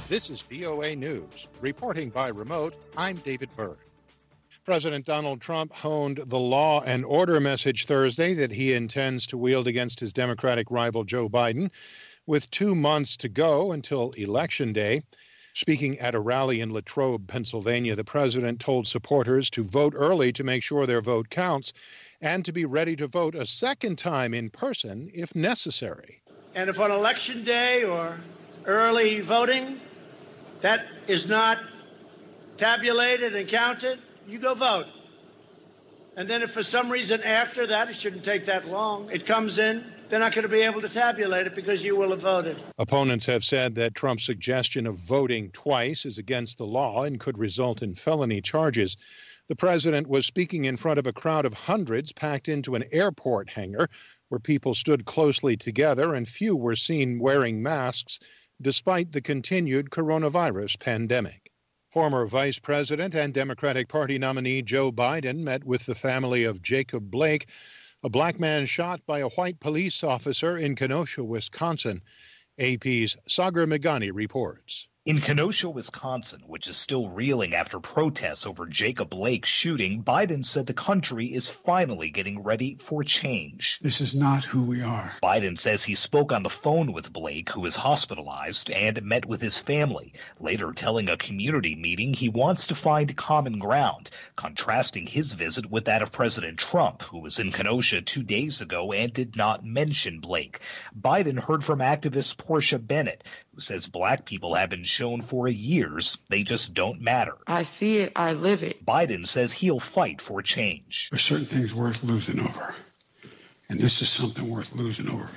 This is VOA News. Reporting by remote, I'm David Byrd. President Donald Trump honed the law and order message Thursday that he intends to wield against his Democratic rival Joe Biden, with 2 months to go until Election Day. Speaking at a rally in Latrobe, Pennsylvania, the president told supporters to vote early to make sure their vote counts and to be ready to vote a second time in person if necessary. And if on Election Day or early voting that is not tabulated and counted, you go vote. And then if for some reason after that, it shouldn't take that long, it comes in, they're not going to be able to tabulate it because you will have voted. Opponents have said that Trump's suggestion of voting twice is against the law and could result in felony charges. The president was speaking in front of a crowd of hundreds packed into an airport hangar where people stood closely together and few were seen wearing masks despite the continued coronavirus pandemic. Former Vice President and Democratic Party nominee Joe Biden met with the family of Jacob Blake, a black man shot by a white police officer in Kenosha, Wisconsin. AP's Sagar Meghani reports. In Kenosha, Wisconsin, which is still reeling after protests over Jacob Blake's shooting, Biden said the country is finally getting ready for change. This is not who we are. Biden says he spoke on the phone with Blake, who is hospitalized, and met with his family, later telling a community meeting he wants to find common ground, contrasting his visit with that of President Trump, who was in Kenosha 2 days ago and did not mention Blake. Biden heard from activist Portia Bennett, who says black people have been shown for years they just don't matter. I see it, I live it. Biden says he'll fight for change. There's certain things worth losing over, and this is something worth losing over.